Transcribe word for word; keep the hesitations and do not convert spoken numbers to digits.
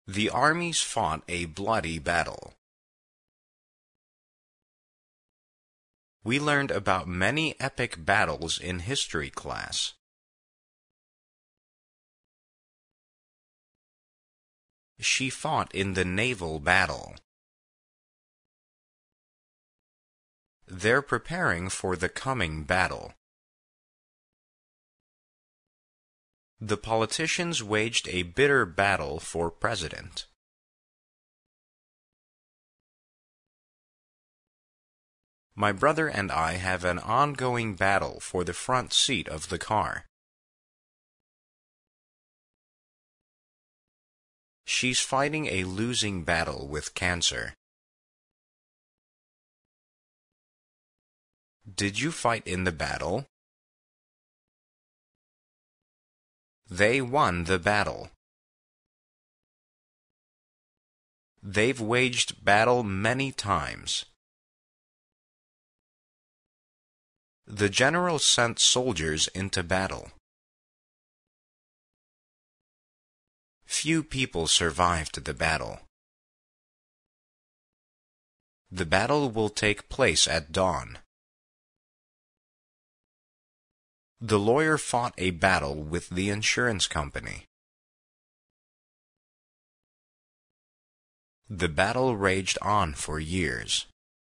The armies fought a bloody battle. We learned about many epic battles in history class. She fought in the naval battle. They're preparing for the coming battle. The politicians waged a bitter battle for president. My brother and I have an ongoing battle for the front seat of the car. She's fighting a losing battle with cancer. Did you fight in the battle? They won the battle. They've waged battle many times. The general sent soldiers into battle. Few people survived the battle. The battle will take place at dawn. The lawyer fought a battle with the insurance company. The battle raged on for years.